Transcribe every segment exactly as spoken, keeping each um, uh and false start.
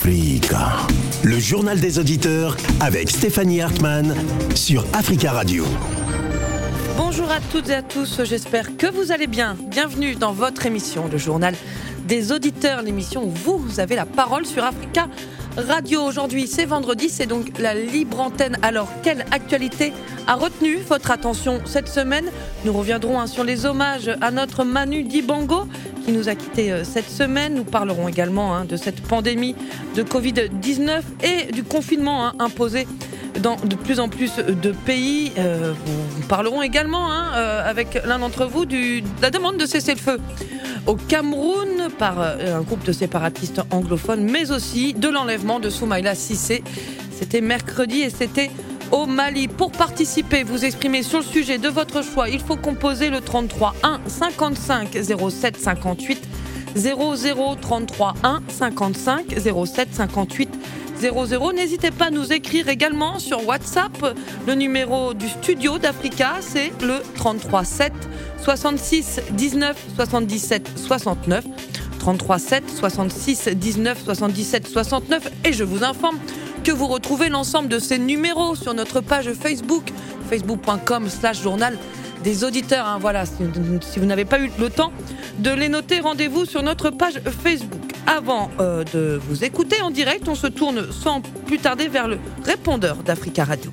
Africa. Le journal des auditeurs avec Stéphanie Hartmann sur Africa Radio. Bonjour à toutes et à tous, j'espère que vous allez bien. Bienvenue dans votre émission, le journal des auditeurs, l'émission où vous avez la parole sur Africa Radio. Aujourd'hui, c'est vendredi, c'est donc la libre antenne. Alors, quelle actualité a retenu votre attention cette semaine ? Nous reviendrons hein, sur les hommages à notre Manu Dibango qui nous a quittés euh, cette semaine. Nous parlerons également hein, de cette pandémie de covid dix-neuf et du confinement hein, imposé dans de plus en plus de pays. Euh, nous parlerons également hein, euh, avec l'un d'entre vous du, de la demande de cessez-le-feu au Cameroun par euh, un groupe de séparatistes anglophones, mais aussi de l'enlèvement de Soumaïla Cissé. C'était mercredi et c'était au Mali. Pour participer, vous exprimer sur le sujet de votre choix, il faut composer le trente-trois un cinquante-cinq zéro sept cinquante-huit zéro zéro trente-trois un cinquante-cinq zéro sept cinquante-huit zéro zéro. N'hésitez pas à nous écrire également sur WhatsApp. Le numéro du studio d'Africa, c'est le trente-trois sept soixante-six dix-neuf soixante-dix-sept soixante-neuf. trente-trois sept soixante-six dix-neuf soixante-dix-sept soixante-neuf. Et je vous informe que vous retrouvez l'ensemble de ces numéros sur notre page Facebook, facebook.com slash journal des auditeurs. Hein, voilà, si, si vous n'avez pas eu le temps de les noter, rendez-vous sur notre page Facebook. Avant euh, de vous écouter en direct, on se tourne sans plus tarder vers le répondeur d'Africa Radio.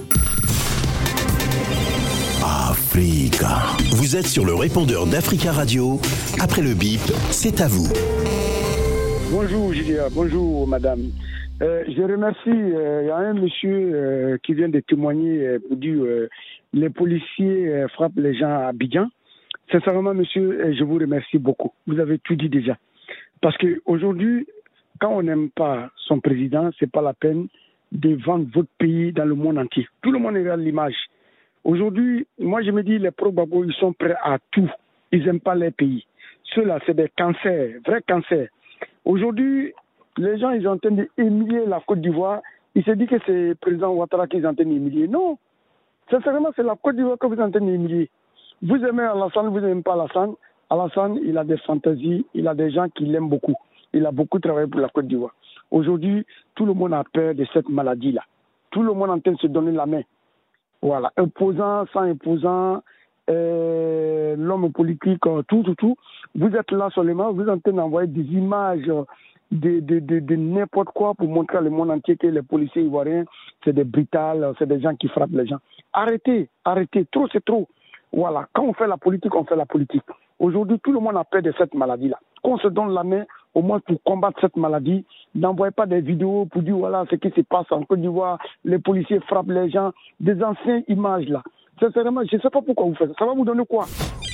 Africa. Vous êtes sur le répondeur d'Africa Radio. Après le bip, c'est à vous. Bonjour Julia, bonjour madame. Euh, je remercie, il euh, y a un monsieur euh, qui vient de témoigner euh, pour dire euh, les policiers euh, frappent les gens à Abidjan. Sincèrement monsieur, euh, je vous remercie beaucoup. Vous avez tout dit déjà. Parce qu'aujourd'hui, quand on n'aime pas son président, c'est pas la peine de vendre votre pays dans le monde entier. Tout le monde regarde l'image. Aujourd'hui, moi je me dis, les pro-Gbagbo, ils sont prêts à tout. Ils n'aiment pas les pays. Ceux-là, c'est des cancers, vrais cancers. Aujourd'hui, les gens, ils sont en train d'humilier la Côte d'Ivoire. Ils se disent que c'est le président Ouattara qui est en train d'humilier. Non. Sincèrement, c'est la Côte d'Ivoire que vous êtes en train d'humilier. Vous aimez Alassane, vous n'aimez pas Alassane. Alassane, il a des fantaisies, il a des gens qui l'aiment beaucoup. Il a beaucoup travaillé pour la Côte d'Ivoire. Aujourd'hui, tout le monde a peur de cette maladie-là. Tout le monde est en train de se donner la main. Voilà, imposant, sans imposant, euh, l'homme politique, tout, tout, tout. Vous êtes là seulement, vous êtes en train d'envoyer des images de, de, de, de n'importe quoi pour montrer au monde entier que les policiers ivoiriens, c'est des brutales, c'est des gens qui frappent les gens. Arrêtez, arrêtez, trop c'est trop. Voilà, quand on fait la politique, on fait la politique. Aujourd'hui, tout le monde a peur de cette maladie-là. Qu'on se donne la main, au moins pour combattre cette maladie, n'envoyez pas des vidéos pour dire voilà ce qui se passe en Côte d'Ivoire, les policiers frappent les gens, des anciennes images là. Sincèrement, je ne sais pas pourquoi vous faites ça. Ça va vous donner quoi?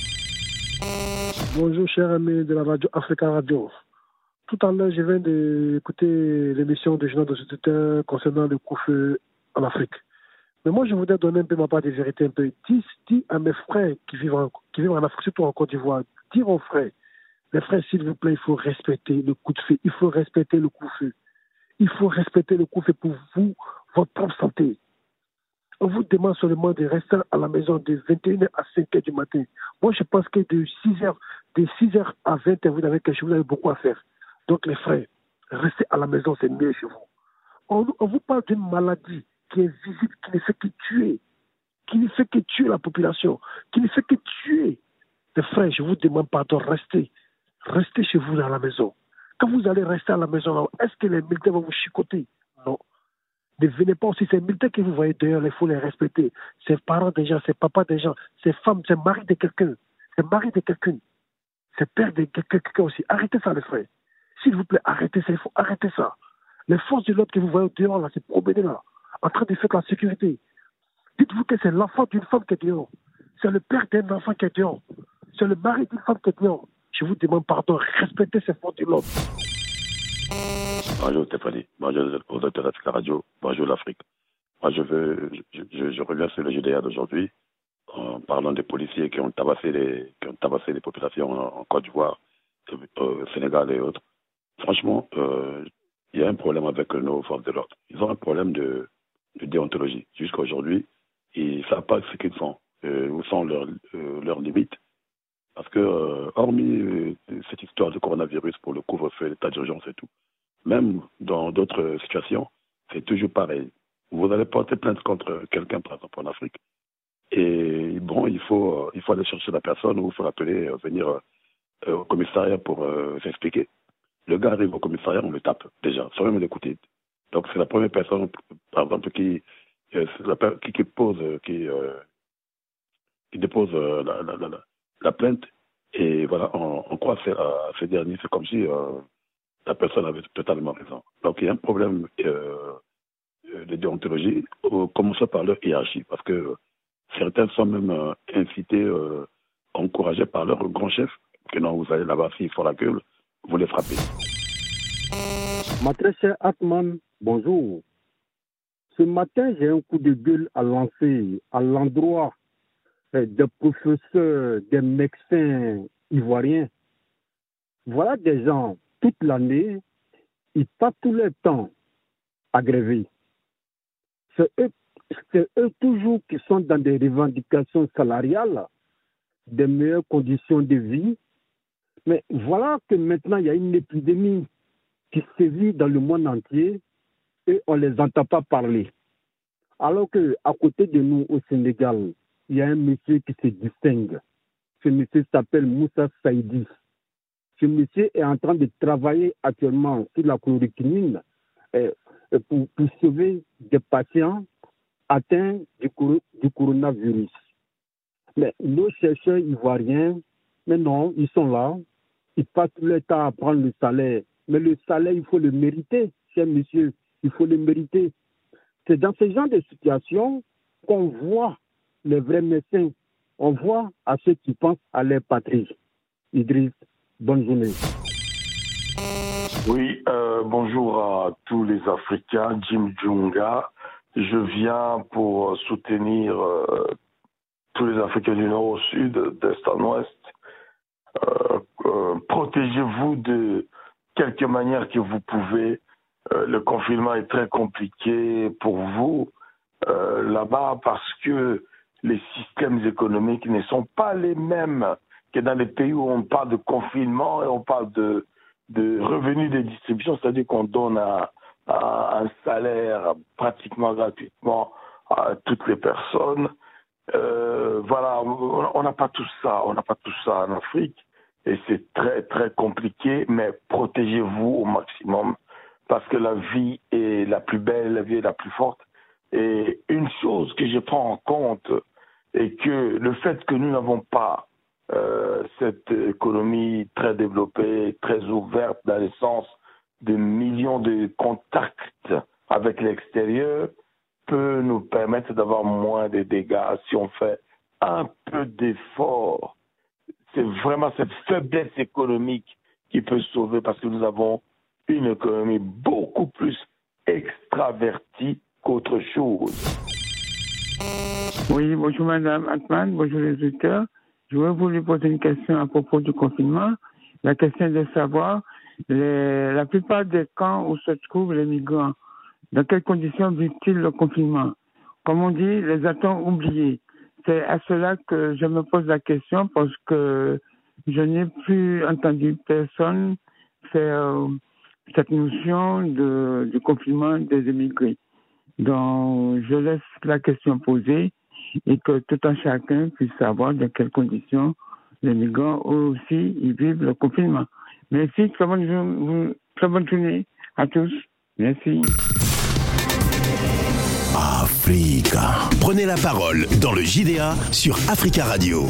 Bonjour, chers amis de la radio Africa Radio. Tout à l'heure, je viens d'écouter l'émission de journal des auditeurs concernant le coup-feu en Afrique. Mais moi, je voudrais donner un peu ma part de vérité, un peu. Dis, dis à mes frères qui vivent, en, qui vivent en Afrique, surtout en Côte d'Ivoire, dis aux frères, les frères, s'il vous plaît, il faut respecter le coup de feu, il faut respecter le coup-feu. Il faut respecter le coup-feu pour vous, votre propre santé. On vous demande seulement de rester à la maison de vingt et une heures à cinq heures du matin. Moi, je pense que de six heures, de six heures à vingt heures, vous avez quelque chose, vous avez beaucoup à faire. Donc, les frères, restez à la maison, c'est mieux chez vous. On, on vous parle d'une maladie qui est visible, qui ne fait que tuer, qui ne fait que tuer la population, qui ne fait que tuer. Les frères, je vous demande pardon, restez, restez chez vous à la maison. Quand vous allez rester à la maison, est-ce que les militaires vont vous chicoter? Non. Ne venez pas aussi, ces militaires que vous voyez dehors, il faut les respecter. C'est parents des gens, c'est papa des gens, c'est femmes, c'est mari de quelqu'un, c'est mari de quelqu'un, c'est père de quelqu'un aussi. Arrêtez ça, les frères. S'il vous plaît, arrêtez ça, il faut arrêter ça. Les forces de l'ordre que vous voyez dehors, là, c'est promener là, en train de faire la sécurité. Dites-vous que c'est l'enfant d'une femme qui est dehors. C'est le père d'un enfant qui est dehors. C'est le mari d'une femme qui est dehors. Je vous demande pardon, respectez ces forces de l'ordre. Bonjour Stéphanie, bonjour aux auditeurs d'Africa Radio, bonjour l'Afrique. Moi je veux, je, je, je reviens sur le G D A d'aujourd'hui, en parlant des policiers qui ont tabassé les, qui ont tabassé les populations en, en Côte d'Ivoire, au Sénégal et autres. Franchement, euh, il y a un problème avec nos forces de l'ordre. Ils ont un problème de, de déontologie. Jusqu'à aujourd'hui, ils ne savent pas ce qu'ils font, euh, où sont leurs, euh, leurs limites. Parce que, euh, hormis euh, cette histoire de coronavirus pour le couvre-feu, l'état d'urgence et tout, même dans d'autres situations, c'est toujours pareil. Vous allez porter plainte contre quelqu'un, par exemple, en Afrique. Et bon, il faut, il faut aller chercher la personne ou il faut l'appeler, euh, venir euh, au commissariat pour euh, s'expliquer. Le gars arrive au commissariat, on le tape déjà, sans même l'écouter. Donc c'est la première personne, par exemple, qui, euh, la, qui, qui pose, qui, euh, qui dépose euh, la, la, la, la plainte. Et voilà, on, on croit à ces derniers. C'est comme si euh, la personne avait totalement raison. Donc il y a un problème euh, de déontologie, euh, commençons par leur hiérarchie, parce que certains sont même euh, incités, euh, encouragés par leur grand chef, que non, vous allez là-bas, s'ils font la gueule, vous les frappez. Ma très chère Atman, bonjour. Ce matin, j'ai un coup de gueule à lancer à l'endroit des professeurs, des médecins ivoiriens. Voilà des gens, toute l'année, ils passent tout leur temps à gréver. C'est eux, c'est eux toujours qui sont dans des revendications salariales, des meilleures conditions de vie. Mais voilà que maintenant, il y a une épidémie qui sévit dans le monde entier et on ne les entend pas parler. Alors qu'à côté de nous, au Sénégal, il y a un monsieur qui se distingue. Ce monsieur s'appelle Moussa Saïdi. Ce monsieur est en train de travailler actuellement sur la chloroquine euh, pour, pour sauver des patients atteints du, du coronavirus. Mais nos chercheurs ivoiriens, mais non, ils sont là, ils passent tout le temps à prendre le salaire. Mais le salaire, il faut le mériter, cher monsieur, il faut le mériter. C'est dans ce genre de situation qu'on voit les vrais médecins, on voit à ceux qui pensent à leur patrie. Idriss, bonne journée. Oui, euh, bonjour à tous les Africains, Jim Djunga. Je viens pour soutenir euh, tous les Africains du nord au sud, d'est en ouest. Euh, euh, protégez-vous de quelque manière que vous pouvez. Euh, le confinement est très compliqué pour vous euh, là-bas parce que les systèmes économiques ne sont pas les mêmes que dans les pays où on parle de confinement et on parle de, de revenus de distribution, c'est-à-dire qu'on donne à, à un salaire pratiquement gratuitement à toutes les personnes. Euh, voilà, on n'a pas tout ça, on n'a pas tout ça en Afrique et c'est très très compliqué, mais protégez-vous au maximum parce que la vie est la plus belle, la vie est la plus forte. Et une chose que je prends en compte est que le fait que nous n'avons pas euh, cette économie très développée, très ouverte dans le sens de millions de contacts avec l'extérieur peut nous permettre d'avoir moins de dégâts si on fait un peu d'effort. C'est vraiment cette faiblesse économique qui peut sauver parce que nous avons une économie beaucoup plus extravertie qu'autre chose. Oui, bonjour Madame Atman, bonjour les auditeurs. Je voudrais vous lui poser une question à propos du confinement. La question est de savoir, les, la plupart des camps où se trouvent les migrants, dans quelles conditions vivent-ils le confinement? Comme on dit, les a-t-on oubliés? C'est à cela que je me pose la question parce que je n'ai plus entendu personne faire cette notion de, du confinement des immigrés. Donc, je laisse la question posée et que tout un chacun puisse savoir dans quelles conditions les migrants aussi ils vivent le confinement. Merci, très bonne, journée, très bonne journée à tous. Merci. Africa. Prenez la parole dans le J D A sur Africa Radio.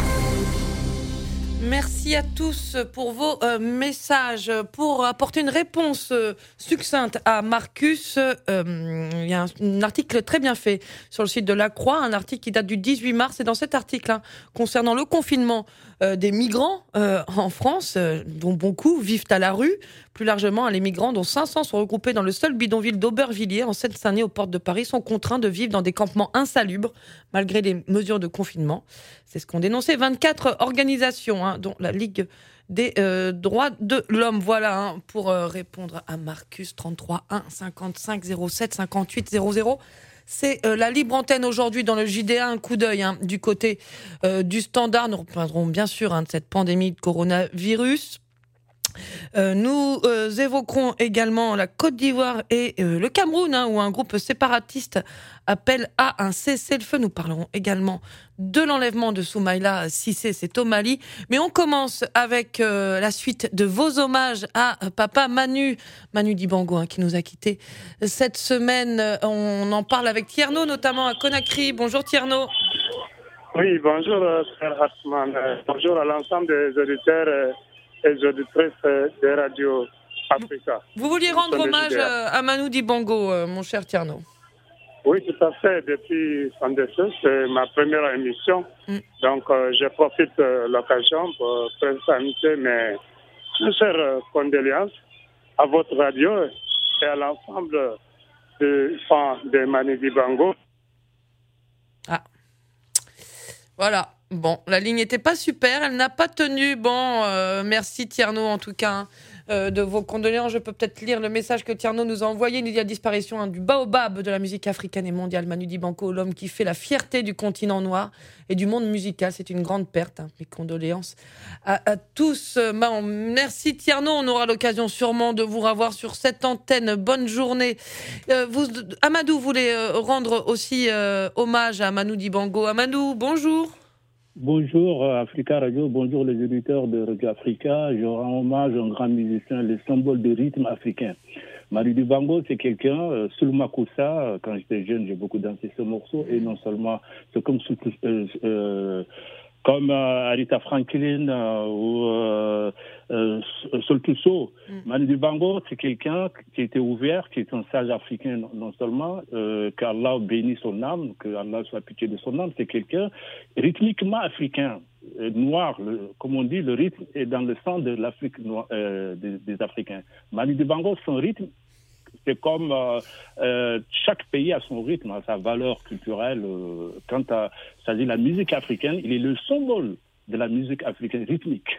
Merci à tous pour vos euh, messages. Pour apporter une réponse euh, succincte à Marcus, euh, il y a un, un article très bien fait sur le site de La Croix, un article qui date du dix-huit mars. Et dans cet article, hein, concernant le confinement euh, des migrants euh, en France, euh, dont beaucoup vivent à la rue, plus largement, les migrants, dont cinq cents sont regroupés dans le seul bidonville d'Aubervilliers, en Seine-Saint-Denis, aux portes de Paris, sont contraints de vivre dans des campements insalubres, malgré les mesures de confinement. C'est ce qu'ont dénoncé vingt-quatre organisations, hein, dont la Ligue des euh, droits de l'homme. Voilà, hein, pour euh, répondre à Marcus, trente-trois un cinquante-cinq zéro sept cinquante-huit zéro zéro. C'est euh, la libre antenne aujourd'hui dans le J D A. Un coup d'œil hein, du côté euh, du Standard. Nous reprendrons bien sûr hein, de cette pandémie de coronavirus. Euh, nous euh, évoquerons également la Côte d'Ivoire et euh, le Cameroun, hein, où un groupe séparatiste appelle à un cessez-le-feu. Nous parlerons également de l'enlèvement de Soumaïla Cissé, c'est au Mali. Mais on commence avec euh, la suite de vos hommages à euh, papa Manu, Manu Dibango, hein, qui nous a quittés cette semaine. On en parle avec Tierno, notamment à Conakry. Bonjour Tierno. Oui, bonjour, euh, frère Hartmann. Euh, bonjour à l'ensemble des auditeurs euh, et des auditrices euh, de Radio Africa. Vous vouliez rendre hommage euh, à Manu Dibango, euh, mon cher Tierno. Oui, tout à fait. Depuis son décès, c'est ma première émission. Mm. Donc, euh, je profite de euh, l'occasion pour présenter mes sincères euh, condoléances à votre radio et à l'ensemble des fans de Manu Dibango. Ah. Voilà. Bon, la ligne n'était pas super, elle n'a pas tenu. Bon, euh, merci Tierno en tout cas hein, euh, de vos condoléances. Je peux peut-être lire le message que Tierno nous a envoyé. Il dit la disparition hein, du baobab de la musique africaine et mondiale, Manu Dibango, l'homme qui fait la fierté du continent noir et du monde musical. C'est une grande perte. Hein. Mes condoléances à, à tous. Bon, merci Tierno, on aura l'occasion sûrement de vous revoir sur cette antenne. Bonne journée. Euh, vous, Amadou voulait euh, rendre aussi euh, hommage à Manu Dibango. Amadou, bonjour. Bonjour Africa Radio, bonjour les auditeurs de Radio Africa. Je rends hommage à un grand musicien, le symbole du rythme africain. Manu Dibango, c'est quelqu'un, euh, Sulma Koussa, quand j'étais jeune, j'ai beaucoup dansé ce morceau, et non seulement, c'est comme, euh, euh, comme euh, Aretha Franklin euh, ou euh, euh, Sol Tusso. Mm. Manu Dibango, c'est quelqu'un qui était ouvert, qui est un sage africain non, non seulement, euh, qu'Allah bénisse son âme, que Allah soit pitié de son âme, c'est quelqu'un rythmiquement africain, euh, noir, le, comme on dit, le rythme est dans le sang de l'Afrique noire, euh, des, des Africains. Manu Dibango, son rythme, c'est comme euh, euh, chaque pays a son rythme, a sa valeur culturelle. Euh, quant à s'agit de la musique africaine, il est le symbole de la musique africaine rythmique.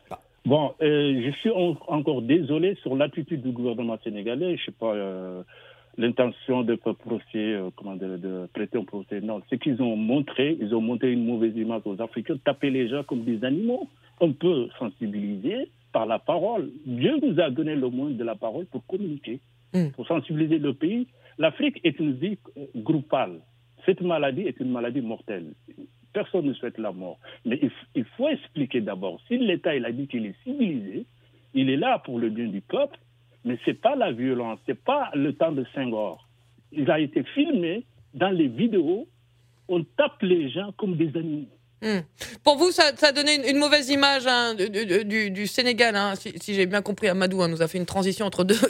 Bon, euh, je suis en, encore désolé sur l'attitude du gouvernement sénégalais. Je sais pas euh, l'intention de procès, euh, comment de, de prêter un procès. Non, ce qu'ils ont montré, ils ont montré une mauvaise image aux Africains, taper les gens comme des animaux. On peut sensibiliser par la parole. Dieu nous a donné le moyen de la parole pour communiquer. Pour sensibiliser le pays. L'Afrique est une vie groupale. Cette maladie est une maladie mortelle. Personne ne souhaite la mort. Mais il, il faut expliquer d'abord. Si l'État il a dit qu'il est civilisé, il est là pour le bien du peuple, mais ce n'est pas la violence, ce n'est pas le temps de Senghor. Il a été filmé dans les vidéos, on tape les gens comme des animaux. Mmh. Pour vous, ça, ça a donné une, une mauvaise image hein, du, du, du, du Sénégal. Hein, si, si j'ai bien compris, Amadou hein, nous a fait une transition entre deux,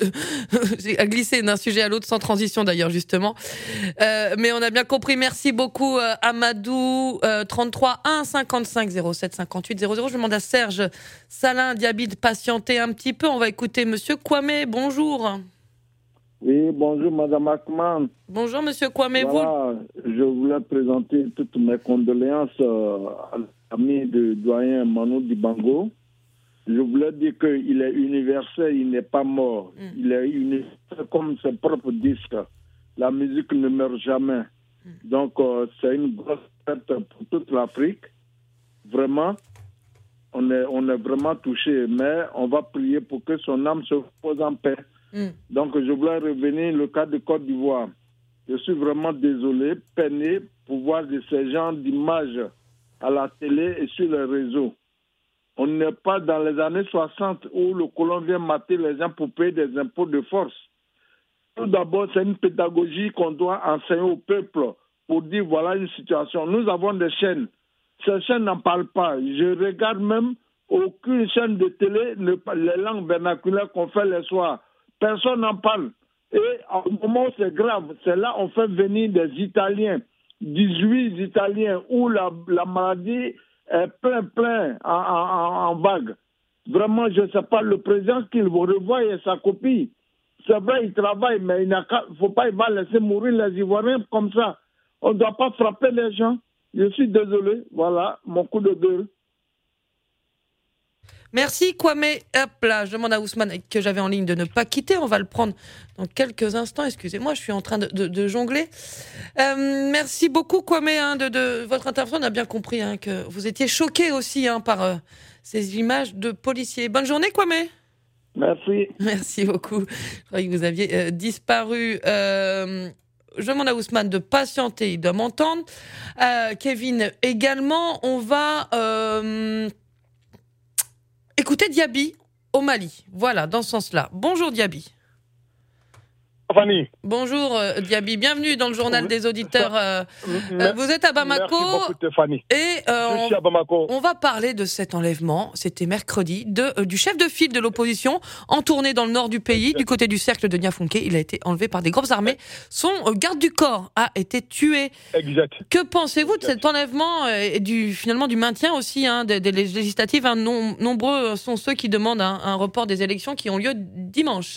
a glissé d'un sujet à l'autre sans transition d'ailleurs justement. Euh, mais on a bien compris. Merci beaucoup, euh, Amadou. Euh, trente-trois un cinquante-cinq zéro sept cinquante-huit zéro zéro. Je demande à Serge Salin Diaby de patienter un petit peu. On va écouter Monsieur Kwame. Bonjour. Oui, bonjour Madame Hartmann. Bonjour Monsieur Kwame. Voilà, vous... je voulais présenter toutes mes condoléances euh, à l'ami de doyen Manu Dibango. Je voulais dire qu'il est universel, il n'est pas mort. Mm. Il est universel comme ses propres disques. La musique ne meurt jamais. Mm. Donc euh, c'est une grosse perte pour toute l'Afrique. Vraiment, on est, on est vraiment touché. Mais on va prier pour que son âme se repose en paix. Mm. Donc, je voulais revenir le cas de Côte d'Ivoire. Je suis vraiment désolé, peiné pour voir de ces gens d'images à la télé et sur les réseaux. On n'est pas dans les années soixante où le colon vient mater les gens pour payer des impôts de force. Tout d'abord, c'est une pédagogie qu'on doit enseigner au peuple pour dire voilà une situation. Nous avons des chaînes. Ces chaînes n'en parlent pas. Je regarde même aucune chaîne de télé, les langues vernaculaires qu'on fait les soirs. Personne n'en parle. Et au moment où c'est grave, c'est là qu'on fait venir des Italiens, dix-huit Italiens, où la, la maladie est plein, plein en, en, en vague. Vraiment, je ne sais pas, le président qu'il va revoir et sa copie. C'est vrai, il travaille, mais il ne faut pas il va laisser mourir les Ivoiriens comme ça. On ne doit pas frapper les gens. Je suis désolé. Voilà, mon coup de gueule. Merci Kwame. Hop là, je demande à Ousmane que j'avais en ligne de ne pas quitter. On va le prendre dans quelques instants. Excusez-moi, je suis en train de, de, de jongler. Euh, merci beaucoup Kwame hein, de, de votre intervention. On a bien compris hein, que vous étiez choqué aussi hein, par euh, ces images de policiers. Bonne journée Kwame. Merci. Merci beaucoup. Je croyais que vous aviez euh, disparu. Euh, je demande à Ousmane de patienter, il doit m'entendre. Euh, Kevin également. On va euh, écouter Diaby au Mali. Voilà, dans ce sens-là. Bonjour Diaby. Fanny. Bonjour euh, Diaby, bienvenue dans le journal des auditeurs. Euh, Merci. euh, vous êtes à Bamako. Merci beaucoup Stéphanie. Et euh, Je suis à Bamako. On va parler de cet enlèvement, c'était mercredi, de, euh, du chef de file de l'opposition en tournée dans le nord du pays, exact. Du côté du cercle de Niafunké. Il a été enlevé par des groupes armés. Son euh, garde du corps a été tué. Exact. Que pensez-vous exact. de cet enlèvement et du, finalement du maintien aussi hein, des, des législatives hein, non, nombreux sont ceux qui demandent un, un report des élections qui ont lieu dimanche.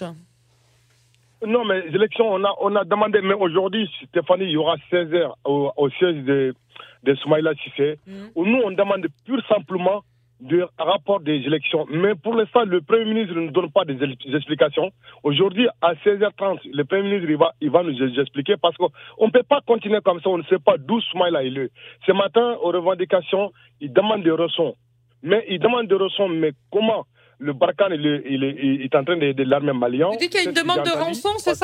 Non, mais les élections, on a, on a demandé, mais aujourd'hui, Stéphanie, il y aura seize heures au, au siège de, de Soumaïla Cissé, mmh. où nous, on demande pur simplement de rapport des élections. Mais pour l'instant, le Premier ministre ne nous donne pas des explications. Aujourd'hui, à seize heures trente, le Premier ministre, il va, il va nous expliquer parce qu'on ne peut pas continuer comme ça. On ne sait pas d'où Soumaïla est là. Ce matin, aux revendications, il demande des rançons. Mais il demande des rançons, mais comment ? Le Barkhane, il est, il, est, il est en train de, de l'armée malienne. Tu dis qu'il y a une demande de rançon, c'est ça ?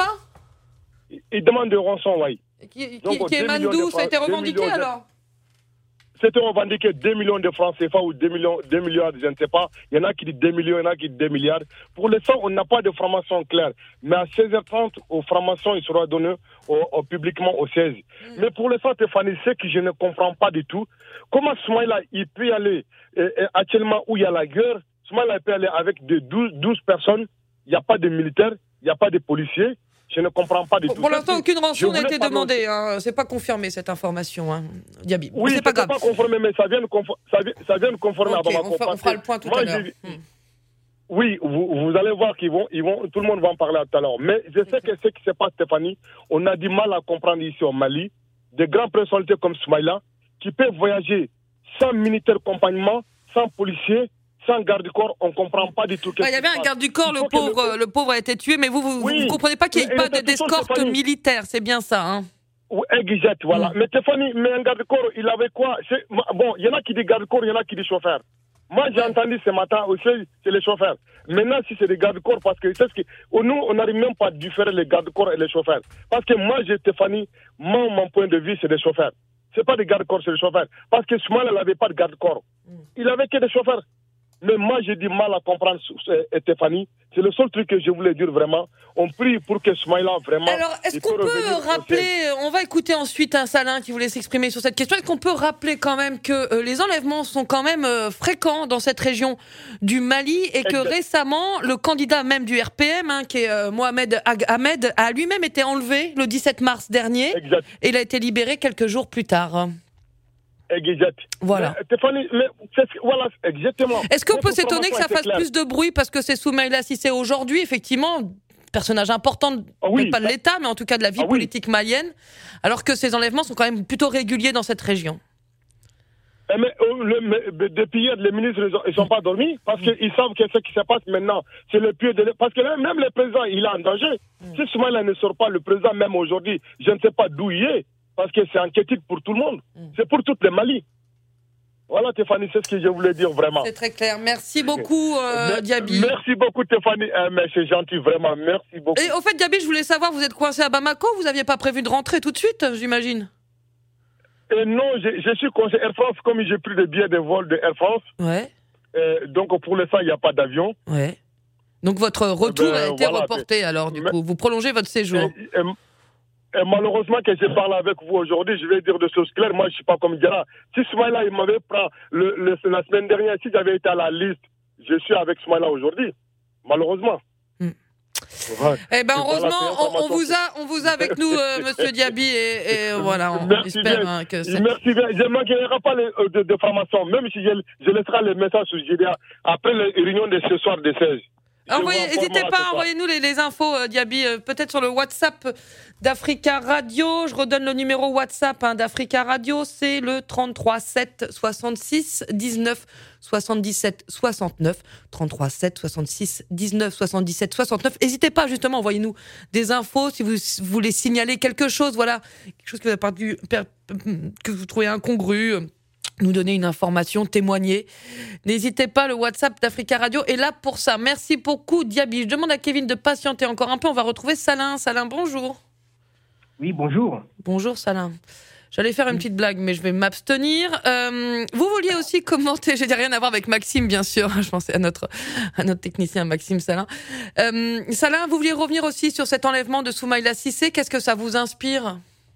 Il, il demande de rançon, oui. Qui, qui, qui émane d'où ? Ça a été revendiqué alors ? C'était revendiqué deux millions de francs C F A ou deux millions, deux milliards, je ne sais pas. Il y en a qui disent deux millions, il y en a qui disent deux milliards. Pour l'instant, on n'a pas de formation claire. Mais à seize heures trente, aux formations, il sera donné au, au, publiquement au seize. Mm. Mais pour l'instant, Stéphanie, c'est que je ne comprends pas du tout. Comment Soumaïla, il peut y aller et, et actuellement où il y a la guerre, Soumaïla peut aller avec de douze, douze personnes, il n'y a pas de militaires, il n'y a pas de policiers. Je ne comprends pas du pour tout. Pour l'instant, aucune rançon n'a été demandée. Hein. C'est pas confirmé cette information, hein, Diaby. Oui, c'est pas grave. pas confirmé, mais ça vient de conformer, ça vient, ça vient de conformer okay, à Bamako. On, fa- on fera le point tout à l'heure. Hmm. Oui, vous, vous allez voir qu'ils vont, ils vont, tout le monde va en parler tout à l'heure. Mais je sais que ce qui se passe, Stéphanie, on a du mal à comprendre ici au Mali, des grandes personnalités comme Soumaïla, qui peuvent voyager sans militaire accompagnement, sans policiers, sans garde du corps, on ne comprend pas du tout. Il y avait un garde du corps, le pauvre, le... le pauvre a été tué, mais vous, vous ne oui. comprenez pas qu'il n'y ait pas d'escorte militaire, c'est bien ça, hein? Oui, exact, voilà. Mm. Mais Stéphanie, mais un garde du corps, il avait quoi? C'est... Bon, il y en a qui disent garde du corps, il y en a qui disent chauffeur. Moi, j'ai entendu ce matin aussi, c'est les chauffeurs. Maintenant, si c'est des gardes du corps, parce que c'est ce que nous, on n'arrive même pas à différer les gardes du corps et les chauffeurs. Parce que moi, j'ai Stéphanie, mon, mon point de vue, c'est des chauffeurs. C'est pas des gardes du corps, c'est des chauffeurs. Parce que Soumaïla n'avait pas de garde du corps. Mm. Il avait que des chauffeurs. Mais moi, j'ai du mal à comprendre Stéphanie. C'est le seul truc que je voulais dire vraiment. On prie pour que Soumaïla vraiment... Alors, est-ce qu'on peut rappeler... On va écouter ensuite un Salin qui voulait s'exprimer sur cette question. Est-ce qu'on peut rappeler quand même que euh, les enlèvements sont quand même euh, fréquents dans cette région du Mali et que exact. Récemment, le candidat même du R P M, hein, qui est euh, Mohamed Ahmed, a lui-même été enlevé le dix-sept mars dernier. Exact. Et il a été libéré quelques jours plus tard. Exact. Voilà. Mais, Stéphanie, mais c'est, voilà, exactement. Est-ce qu'on peut s'étonner que ça fasse clair. Plus de bruit parce que c'est Soumaïla Cissé aujourd'hui, effectivement, personnage important, ah oui. pas de l'État, mais en tout cas de la vie ah politique oui. malienne, alors que ces enlèvements sont quand même plutôt réguliers dans cette région. Mais, le, mais depuis hier, les ministres ils ne sont pas dormis parce mmh. qu'ils savent que ce qui se passe maintenant, c'est le pied de... Parce que même le président, il est en danger. Mmh. Si Soumaïla ne sort pas, le président, même aujourd'hui, je ne sais pas d'où il est. Parce que c'est inquiétant pour tout le monde. Mm. C'est pour toutes les Mali. Voilà, Stéphanie, c'est ce que je voulais dire vraiment. C'est très clair. Merci beaucoup, euh, Diaby. Merci beaucoup, Stéphanie. Euh, mais c'est gentil, vraiment. Merci beaucoup. Et au fait, Diaby, je voulais savoir, vous êtes coincé à Bamako? Vous n'aviez pas prévu de rentrer tout de suite, j'imagine? Et non, je, je suis coincé Air France, comme j'ai pris des billets de vol de Air France. Ouais. Euh, donc, pour l'instant, il n'y a pas d'avion. Ouais. Donc, votre retour ben, a été voilà, reporté, mais, alors, du mais, coup. Vous prolongez votre séjour. Et, et, Et malheureusement que je parle avec vous aujourd'hui, je vais dire des choses claires. Moi, je ne suis pas comme Diarra. Si Soumaïla, il m'avait pris le, le, la semaine dernière, si j'avais été à la liste, je suis avec Soumaïla aujourd'hui. Malheureusement. Mm. Ouais. Eh ben, heureusement, on, on, vous a, on vous a avec nous, euh, Monsieur Diaby, et, et voilà, on merci espère bien. Hein, que c'est... Merci bien. Je ne manquerai pas les, de, de formation, même si je, je laisserai les messages sur J D A après les réunions de ce soir de seize. N'hésitez pas, envoyez-nous les, les infos, euh, Diaby, euh, peut-être sur le WhatsApp d'Africa Radio. Je redonne le numéro WhatsApp hein, d'Africa Radio, c'est le trente-trois sept soixante-six dix-neuf soixante-dix-sept soixante-neuf. trente-trois sept soixante-six dix-neuf soixante-dix-sept soixante-neuf. N'hésitez pas, justement, envoyez-nous des infos si vous voulez signaler quelque chose, voilà, quelque chose que vous avez perdu, que vous trouvez incongru. nous donner une information, témoigner. N'hésitez pas, le WhatsApp d'Africa Radio est là pour ça. Merci beaucoup, Diaby. Je demande à Kevin de patienter encore un peu. On va retrouver Salin. Salin, bonjour. Oui, bonjour. Bonjour, Salin. J'allais faire une petite blague, mais je vais m'abstenir. Euh, vous vouliez aussi commenter, je n'ai rien à voir avec Maxime, bien sûr. Je pensais à notre, à notre technicien, Maxime Salin. Euh, Salin, vous vouliez revenir aussi sur cet enlèvement de Soumaïla Cissé. Qu'est-ce que ça vous inspire ?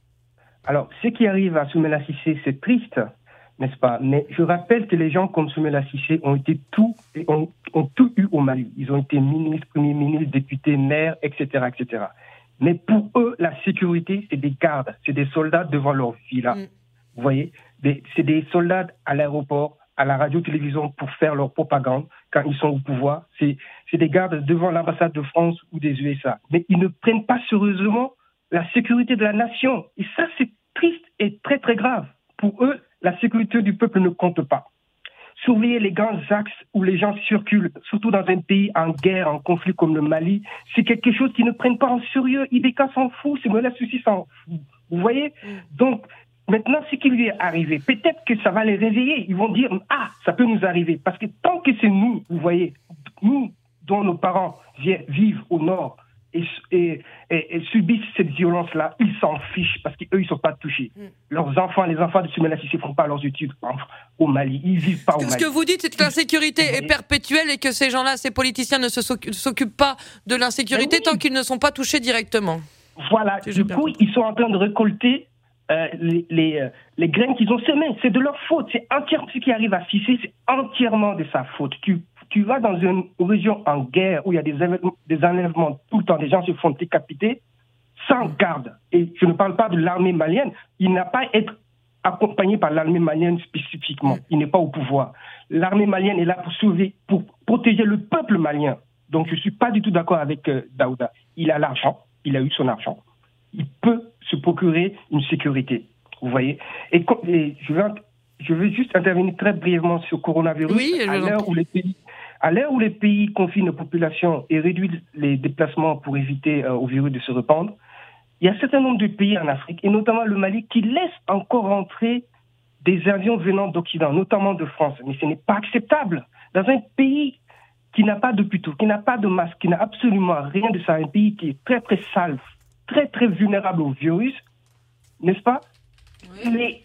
Alors, ce qui arrive à Soumaïla Cissé, c'est triste, n'est-ce pas ? Mais je rappelle que les gens comme Soumaïla Cissé ont été tout, ont, ont tout eu au Mali. Ils ont été ministres, premiers ministres, députés, maires, et cetera, et cetera. Mais pour eux, la sécurité, c'est des gardes, c'est des soldats devant leur villa. Mm. Vous voyez, des, c'est des soldats à l'aéroport, à la radio-télévision pour faire leur propagande quand ils sont au pouvoir. C'est, c'est des gardes devant l'ambassade de France ou des U S A. Mais ils ne prennent pas sérieusement la sécurité de la nation. Et ça, c'est triste et très, très grave. Pour eux, la sécurité du peuple ne compte pas. Surveiller les grands axes où les gens circulent, surtout dans un pays en guerre, en conflit comme le Mali, c'est quelque chose qu'ils ne prennent pas en sérieux. Ibeka s'en fout, Soumaïla Cissé s'en fout. Vous voyez ? Donc, maintenant, ce qui lui est arrivé, peut-être que ça va les réveiller. Ils vont dire, ah, ça peut nous arriver. Parce que tant que c'est nous, vous voyez, nous, dont nos parents vivent au nord, Et, et, et, et subissent cette violence-là, ils s'en fichent parce qu'eux, ils ne sont pas touchés. Mm. Leurs enfants, les enfants de Soumaïla Cissé ne font pas leurs études au Mali. Ils ne vivent pas au Mali. Ce que vous dites, c'est que l'insécurité est perpétuelle et que ces gens-là, ces politiciens ne se s'occupent pas de l'insécurité oui. tant qu'ils ne sont pas touchés directement. Voilà. Du coup, ils sont en train de récolter euh, les, les, euh, les graines qu'ils ont semées. C'est de leur faute. C'est entièrement, ce qui arrive à Cissé, c'est entièrement de sa faute. Tu, Tu vas dans une région en guerre où il y a des, des enlèvements tout le temps, des gens se font décapiter sans garde. Et je ne parle pas de l'armée malienne. Il n'a pas à être accompagné par l'armée malienne spécifiquement. Il n'est pas au pouvoir. L'armée malienne est là pour sauver, pour protéger le peuple malien. Donc je ne suis pas du tout d'accord avec euh, Daouda. Il a l'argent, il a eu son argent. Il peut se procurer une sécurité. Vous voyez ? Et, et je, vais, je vais juste intervenir très brièvement sur le coronavirus. Oui, à l'heure où les pays... À l'heure où les pays confinent la population et réduisent les déplacements pour éviter euh, au virus de se répandre, il y a un certain nombre de pays en Afrique, et notamment le Mali, qui laissent encore entrer des avions venant d'Occident, notamment de France. Mais ce n'est pas acceptable. Dans un pays qui n'a pas d'hôpitaux, qui n'a pas de masques, qui n'a absolument rien de ça, un pays qui est très très sale, très très vulnérable au virus, n'est-ce pas ? Oui. Les,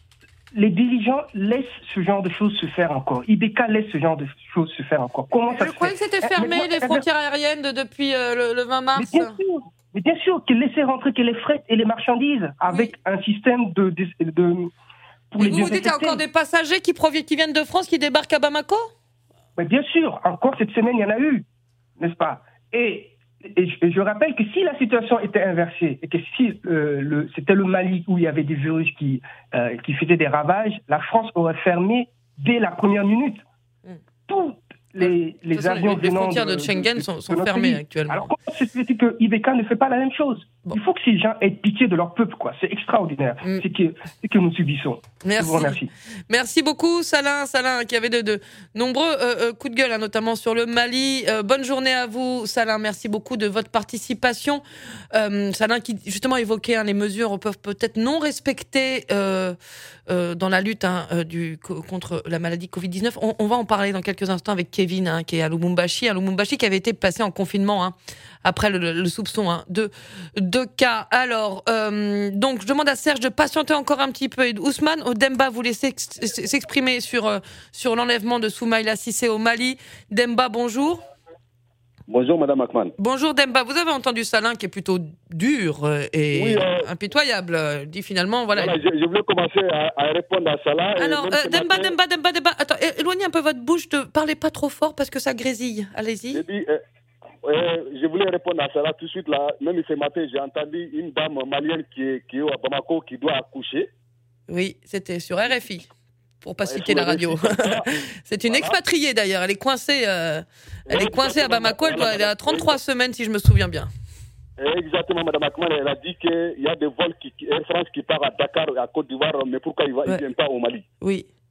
les dirigeants laissent ce genre de choses se faire encore. Ibeka laisse ce genre de choses se faire encore. Comment ça Je se croyais fait que c'était fermé, les frontières aériennes, de, depuis euh, le, le vingt mars. Mais bien sûr, mais bien sûr qu'ils laissaient rentrer que les fret et les marchandises avec oui. un système de... de, de pour et les vous vous dites qu'il y a encore des passagers qui, provi- qui viennent de France qui débarquent à Bamako ? Mais bien sûr, encore cette semaine, il y en a eu, n'est-ce pas ? Et, et, je, et je rappelle que si la situation était inversée, et que si euh, le, c'était le Mali où il y avait des virus qui, euh, qui faisaient des ravages, la France aurait fermé dès la première minute. Mm. Toutes les, les façon, avions les, les frontières de, de Schengen de, sont, de sont fermées pays. actuellement. Alors comment se fait-il que Ibeka ne fait pas la même chose ? Bon. Il faut que ces gens aient pitié de leur peuple, quoi. C'est extraordinaire, mm. ce, que, ce que nous subissons. Merci. Je vous remercie. Merci beaucoup, Salin, Salin, qui avait de, de nombreux euh, euh, coups de gueule, hein, notamment sur le Mali. Euh, bonne journée à vous, Salin. Merci beaucoup de votre participation. Euh, Salin, qui justement évoquait hein, les mesures peuvent peut-être non respectées euh, euh, dans la lutte hein, euh, du, contre la maladie covid dix-neuf. On, on va en parler dans quelques instants avec Kevin, hein, qui est à Lubumbashi. À Lubumbashi, qui avait été passé en confinement hein, après le, le soupçon hein, de, de cas. Alors, euh, donc, je demande à Serge de patienter encore un petit peu. Et Ousmane Demba, vous laissez s'exprimer sur, euh, sur l'enlèvement de Soumaïla Cissé au Mali. Demba, bonjour. Bonjour, Madame Akman. Bonjour, Demba. Vous avez entendu Salin, qui est plutôt dur et oui, euh, impitoyable. Il dit finalement, voilà. voilà je, je voulais commencer à, à répondre à Salin. Alors, euh, Demba, matin... Demba, Demba, Demba. Attends, éloignez un peu votre bouche. Ne parlez pas trop fort parce que ça grésille. Allez-y. J'ai dit, euh, euh, je voulais répondre à Salin tout de suite. Là. Même ce matin, j'ai entendu une dame malienne qui est, qui est à Bamako qui doit accoucher. Oui, c'était sur R F I. Pour pas ouais, citer la radio. C'est une voilà. expatriée d'ailleurs. Elle est coincée, euh, elle oui, est coincée à Bamako. Elle doit, elle a trente-trois semaines si je me souviens bien. Exactement, Madame Akman. Elle a dit qu'il y a des vols qui, Air France qui part à Dakar, à Côte d'Ivoire, mais pourquoi il ne ouais. vient pas au Mali? Oui.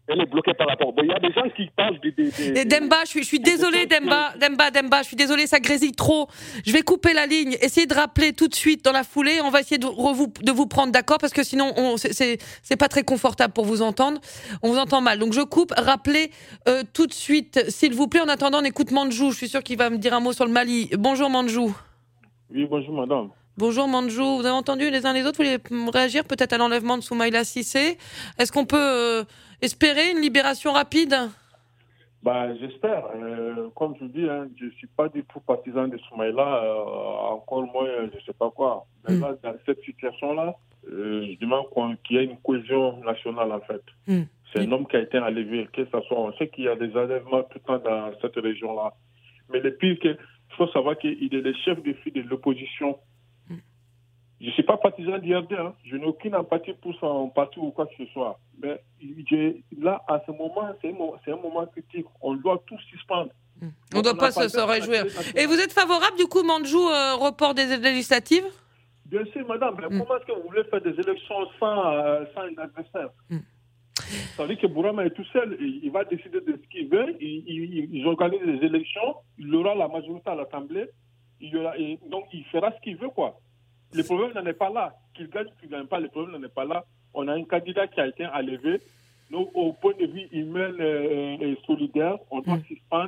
elle est bloquée par rapport. Bon, il y a des gens qui parlent de... de, de Et Demba, je suis, je suis désolée, Demba, Demba, Demba, je suis désolée, ça grésille trop. Je vais couper la ligne. Essayez de rappeler tout de suite dans la foulée. On va essayer de vous, de vous prendre d'accord parce que sinon, on, c'est, c'est, c'est pas très confortable pour vous entendre. On vous entend mal. Donc je coupe. Rappelez euh, tout de suite, s'il vous plaît. En attendant, on écoute Manjou. Je suis sûre qu'il va me dire un mot sur le Mali. Bonjour Manjou. Oui, bonjour madame. Bonjour Manjou. Vous avez entendu les uns les autres. Vous voulez réagir peut-être à l'enlèvement de Soumaïla Cissé? Est-ce qu'on peut euh, espérer une libération rapide? Bah, j'espère. Euh, comme je dis, hein, je ne suis pas du tout partisan de Soumaïla, euh, encore moins, je ne sais pas quoi. Mais là, dans cette situation-là, euh, je demande qu'il y ait une cohésion nationale, en fait. Mm. C'est un homme qui a été enlevé, que ça soit. On sait qu'il y a des enlèvements tout le temps dans cette région-là. Mais le pire, il faut savoir qu'il est le chef de file de l'opposition. Je ne suis pas partisan d'I R D, hein. Je n'ai aucune empathie pour son parti ou quoi que ce soit. Mais là, à ce moment, c'est un, c'est un moment critique. On doit tout suspendre. Mmh. On ne doit pas se, se réjouir. Et vous êtes favorable, du coup, Manjou, euh, report des législatives? Bien sûr, madame. Mais mmh. comment est-ce que vous voulez faire des élections sans, euh, sans un adversaire? mmh. Ça veut dire que Bourama est tout seul. Il va décider de ce qu'il veut. Ils, ils, ils organisent des élections. Il aura la majorité à l'Assemblée. Il aura, et donc, il fera ce qu'il veut, quoi. Le problème n'en est pas là. Qu'il gagne ou qu'il ne gagne pas, le problème n'en est pas là. On a un candidat qui a été enlevé. Donc, au point de vue humain euh, et solidaire, on doit mmh. suspendre.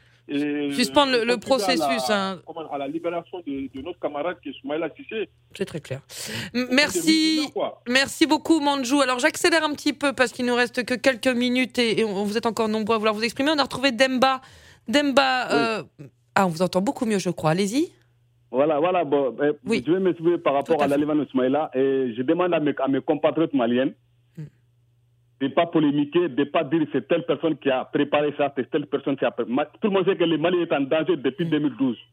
Et suspendre le, le processus. À la, hein. à la libération de, de notre camarade qui est Soumaïla Cissé. C'est très clair. Merci. Merci beaucoup, Manjou. Alors, j'accélère un petit peu parce qu'il nous reste que quelques minutes et, et on, vous êtes encore nombreux à vouloir vous exprimer. On a retrouvé Demba. Demba. Oui. Euh... Ah, on vous entend beaucoup mieux, je crois. Allez-y. Voilà, voilà. Bon, euh, oui. Je vais m'exprimer par rapport à, à l'enlèvement de Soumaïla et je demande à mes, à mes compatriotes maliens hmm. de ne pas polémiquer, de ne pas dire que c'est telle personne qui a préparé ça, c'est telle personne qui a préparé. Tout le monde sait que le Mali est en danger depuis hmm. deux mille douze.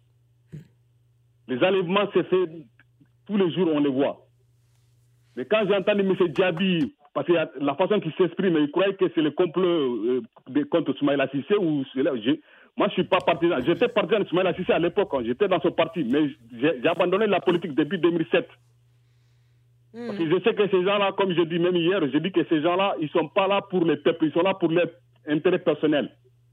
Les enlèvements, c'est fait tous les jours, on les voit. Mais quand j'entends M. Diaby, parce que la façon qu'il s'exprime, il croyait que c'est le complot euh, contre Soumaïla Cissé ou cela. Moi, je ne suis pas partisan. J'étais partisan de Soumaïla Cissé à l'époque, hein. J'étais dans ce parti, mais j'ai, j'ai abandonné la politique depuis deux mille sept. Mmh. Parce que je sais que ces gens-là, comme je dis même hier, je dis que ces gens-là, ils ne sont pas là pour les peuples, ils sont là pour leur intérêt personnel.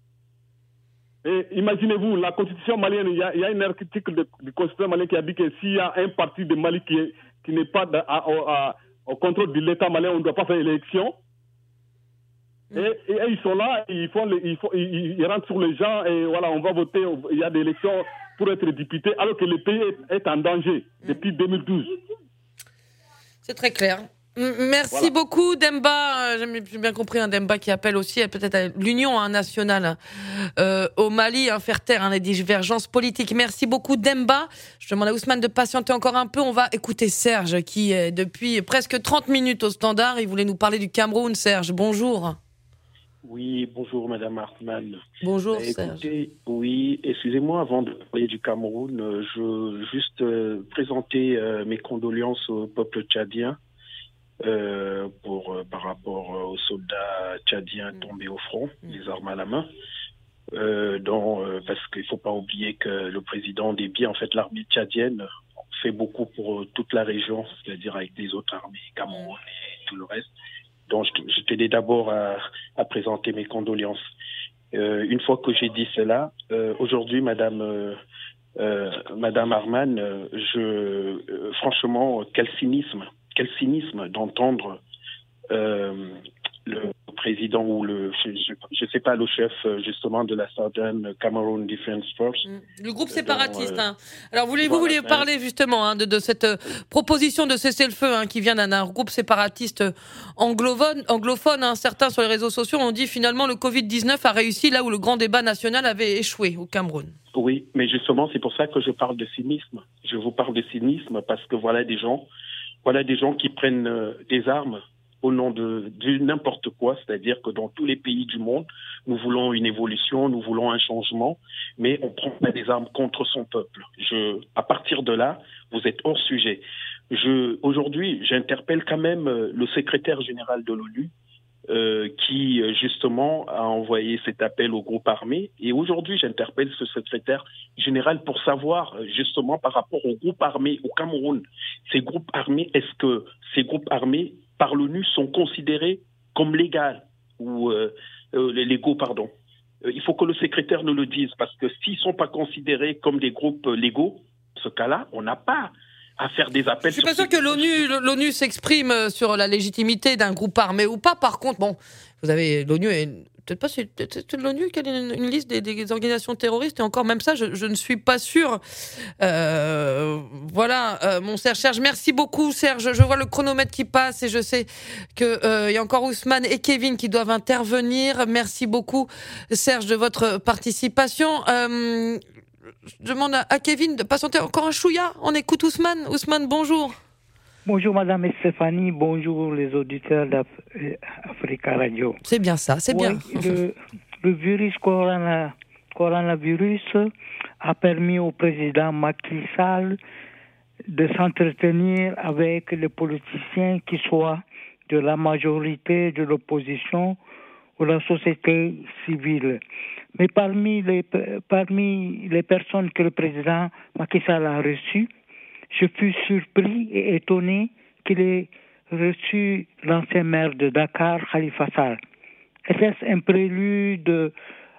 Et imaginez-vous, la constitution malienne, il y a, il y a un article de, de constitution malienne qui a dit que s'il y a un parti de Mali qui, est, qui n'est pas de, à, à, au contrôle de l'État malien, on ne doit pas faire élection. Et, et, et ils sont là, ils, font les, ils, font, ils, ils rentrent sur les gens et voilà, on va voter, il y a des élections pour être député, alors que le pays est, est en danger depuis deux mille douze. C'est très clair. Merci voilà. beaucoup, Demba. J'ai bien compris, un hein, Demba qui appelle aussi peut-être à l'union hein, nationale euh, au Mali, hein, faire taire hein, les divergences politiques. Merci beaucoup, Demba. Je demande à Ousmane de patienter encore un peu. On va écouter Serge qui est depuis presque trente minutes au standard. Il voulait nous parler du Cameroun. Serge, bonjour. Oui, bonjour Madame Hartmann. Bonjour Écoutez, Serge. Oui, excusez-moi, avant de parler du Cameroun, je veux juste euh, présenter euh, mes condoléances au peuple tchadien euh, pour, euh, par rapport aux soldats tchadiens mmh. tombés au front, mmh. les armes à la main. Euh, dont, euh, parce qu'il ne faut pas oublier que le président Déby, en fait l'armée tchadienne, fait beaucoup pour euh, toute la région, c'est-à-dire avec les autres armées, Cameroun et tout le reste. Donc, je tenais d'abord à, à présenter mes condoléances. Euh, une fois que j'ai dit cela, euh, aujourd'hui, Madame, euh, euh, Madame Hartmann, euh, je, euh, franchement, quel cynisme, quel cynisme d'entendre euh, le président ou le, je ne sais pas, le chef justement de la Southern Cameroon Defense Force. Le groupe séparatiste. Donc, euh, hein. Alors, voulez-vous voilà, voulez parler justement hein, de, de cette euh, proposition de cessez-le-feu hein, qui vient d'un, d'un groupe séparatiste anglophone, anglophone hein. Certains sur les réseaux sociaux ont dit finalement le covid dix-neuf a réussi là où le grand débat national avait échoué au Cameroun. Oui, mais justement, c'est pour ça que je parle de cynisme. Je vous parle de cynisme parce que voilà des gens, voilà des gens qui prennent euh, des armes au nom de, de n'importe quoi, c'est-à-dire que dans tous les pays du monde, nous voulons une évolution, nous voulons un changement, mais on prend pas des armes contre son peuple. Je, à partir de là, vous êtes hors sujet. Je, aujourd'hui, j'interpelle quand même le secrétaire général de l'ONU, euh, qui justement a envoyé cet appel au groupe armé, et aujourd'hui, j'interpelle ce secrétaire général pour savoir justement par rapport aux groupes armés au Cameroun, ces groupes armés, est-ce que ces groupes armés par l'ONU sont considérés comme légales ou euh, euh, les légaux, pardon. Euh, il faut que le secrétaire nous le dise, parce que s'ils ne sont pas considérés comme des groupes légaux, dans ce cas-là, on n'a pas à faire des appels. Je suis pas sûr que l'ONU, l'ONU s'exprime sur la légitimité d'un groupe armé ou pas. Par contre, bon, vous avez l'ONU est peut-être pas c'est peut-être l'ONU qui a une, une liste des, des organisations terroristes et encore même ça, je, je ne suis pas sûr. Euh, voilà, euh, mon Serge, Serge, merci beaucoup, Serge. Je vois le chronomètre qui passe et je sais que euh, il y a encore Ousmane et Kevin qui doivent intervenir. Merci beaucoup, Serge, de votre participation. Euh, Je demande à Kevin de patienter encore un chouïa. On écoute Ousmane. Ousmane, bonjour. Bonjour Madame Stéphanie, bonjour les auditeurs d'Africa Radio. C'est bien ça, c'est ouais, bien. Le, le virus corona, coronavirus a permis au président Macky Sall de s'entretenir avec les politiciens qui soient de la majorité, de l'opposition ou la société civile. Mais parmi les, parmi les personnes que le président Macky Sall a reçues, je fus surpris et étonné qu'il ait reçu l'ancien maire de Dakar, Khalifa Sall. Était-ce un prélude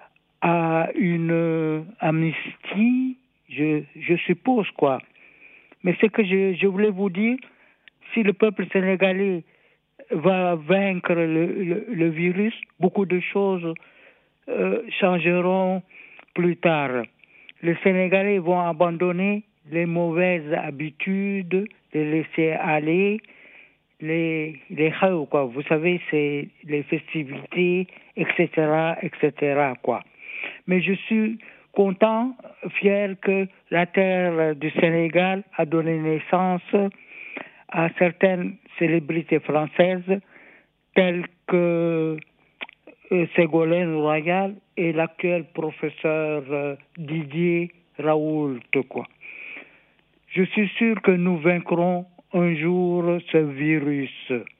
à une amnistie? Je, je suppose, quoi. Mais ce que je, je voulais vous dire, si le peuple sénégalais va vaincre le, le, le virus, beaucoup de choses euh, changeront plus tard. Les Sénégalais vont abandonner les mauvaises habitudes, les laisser aller, les les khaou, quoi. Vous savez, c'est les festivités, et cetera, et cetera, quoi. Mais je suis content, fier que la terre du Sénégal a donné naissance à certaines célébrités françaises telles que euh, Ségolène Royal et l'actuel professeur euh, Didier Raoult, quoi. Je suis sûr que nous vaincrons un jour ce virus.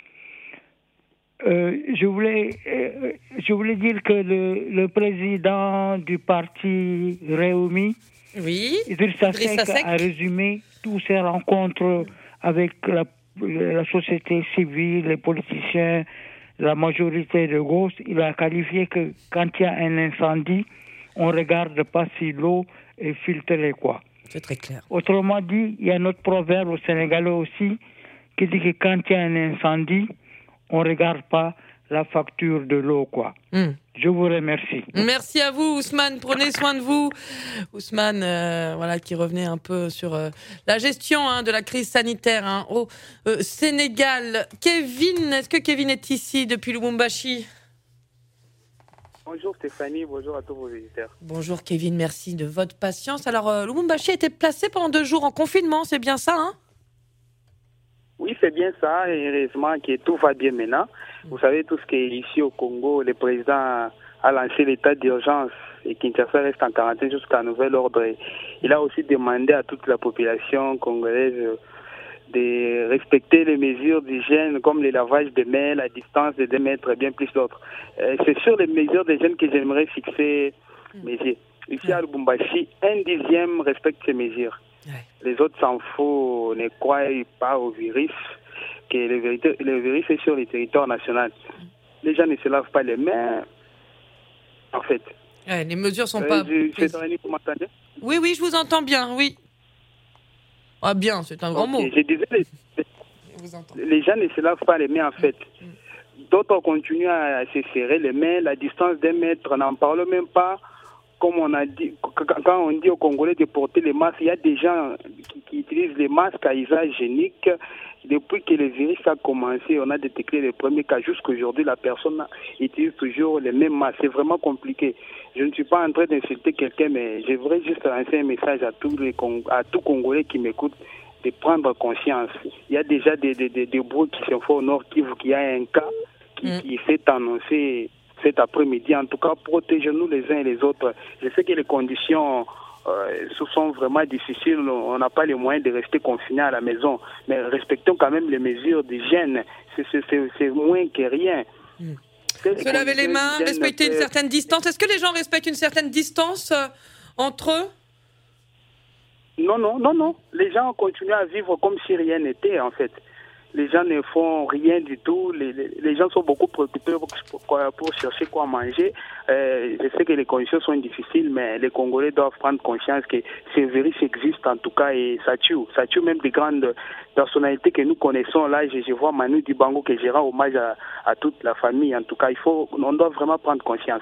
Euh, je voulais, euh, je voulais dire que le, le président du parti Réumi, oui, Idrissa Seck, a résumé toutes ces rencontres avec la, la société civile, les politiciens, la majorité de gauche. Il a qualifié que quand il y a un incendie, on ne regarde pas si l'eau est filtrée, quoi. C'est très clair. Autrement dit, il y a notre proverbe au Sénégalais aussi qui dit que quand il y a un incendie, on ne regarde pas la facture de l'eau, quoi. Mm. Je vous remercie. Merci à vous, Ousmane. Prenez soin de vous. Ousmane, euh, voilà, qui revenait un peu sur euh, la gestion hein, de la crise sanitaire hein, au euh, Sénégal. Kevin, est-ce que Kevin est ici depuis Lubumbashi ? Bonjour Stéphanie, bonjour à tous vos visiteurs. Bonjour Kevin, merci de votre patience. Alors, euh, Lubumbashi a été placé pendant deux jours en confinement, c'est bien ça, hein ? Oui, c'est bien ça, et heureusement que tout va bien maintenant. Vous savez, tout ce qui est ici au Congo, le président a lancé l'état d'urgence et Kinshasa reste en quarantaine jusqu'à nouvel ordre. Il a aussi demandé à toute la population congolaise de respecter les mesures d'hygiène comme le lavage des mains, la distance de deux mètres et bien plus d'autres. Euh, c'est sur les mesures d'hygiène que j'aimerais fixer mes yeux. Ici à Lubumbashi, un dixième respecte ces mesures. Les autres s'en foutent, ne croient pas au virus, que le, vérité, le virus est sur le territoire national. Les gens ne se lavent pas les mains, en fait. Ouais, les mesures sont euh, pas... Je, je, vous m'entendez ? Oui, oui, je vous entends bien, oui. Ah bien, c'est un grand okay, mot. Je disais, les, les gens ne se lavent pas les mains, en fait. D'autres continuent à se serrer les mains, la distance d'un mètre, on n'en parle même pas. Comme on a dit, quand on dit aux Congolais de porter les masques, il y a des gens qui, qui utilisent les masques à usage génique. Depuis que le virus a commencé, on a détecté les premiers cas. Jusqu'aujourd'hui, la personne utilise toujours les mêmes masques. C'est vraiment compliqué. Je ne suis pas en train d'insulter quelqu'un, mais je voudrais juste lancer un message à tous les à tout Congolais qui m'écoutent de prendre conscience. Il y a déjà des, des, des, des bruits qui se font au Nord Kivu, qu'il y a un cas qui, mm. qui s'est annoncé cet après-midi. En tout cas, protégeons-nous les uns et les autres. Je sais que les conditions euh, sont vraiment difficiles. On n'a pas les moyens de rester confinés à la maison. Mais respectons quand même les mesures d'hygiène. C'est, c'est, c'est, c'est moins que rien. Mmh. Se laver les mains, respecter une certaine distance. Est-ce que les gens respectent une certaine distance euh, entre eux ? Non, non, non, non. Les gens continuent à vivre comme si rien n'était, en fait. les gens ne font rien du tout. Les, les, les gens sont beaucoup préoccupés pour, pour, pour chercher quoi manger. Euh, je sais que les conditions sont difficiles, mais les Congolais doivent prendre conscience que ces virus existent en tout cas et ça tue. Ça tue même des grandes personnalités que nous connaissons. Là, je, je vois Manu Dibango que je rends hommage à, à toute la famille. En tout cas, il faut, on doit vraiment prendre conscience.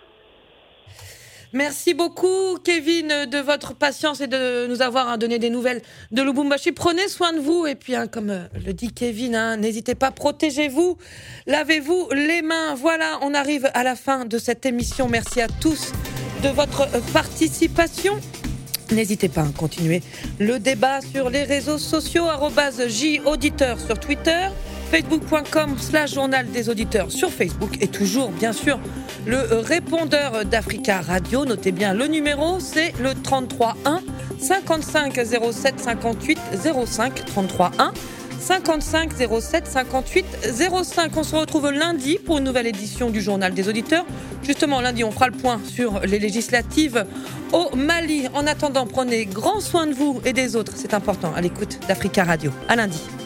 Merci beaucoup, Kevin, de votre patience et de nous avoir donné des nouvelles de Lubumbashi. Prenez soin de vous et puis, hein, comme le dit Kevin, hein, n'hésitez pas, protégez-vous, lavez-vous les mains. Voilà, on arrive à la fin de cette émission. Merci à tous de votre participation. N'hésitez pas à continuer le débat sur les réseaux sociaux, arobase J auditeur sur Twitter, facebook.com slash journal des auditeurs sur Facebook et toujours, bien sûr, le répondeur d'Africa Radio. Notez bien le numéro, c'est le trente-trois un cinquante-cinq zéro sept cinquante-huit zéro cinq, trente-trois un cinquante-cinq zéro sept cinquante-huit zéro cinq. On se retrouve lundi pour une nouvelle édition du Journal des auditeurs. Justement, lundi, on fera le point sur les législatives au Mali. En attendant, prenez grand soin de vous et des autres. C'est important, à l'écoute d'Africa Radio. À lundi.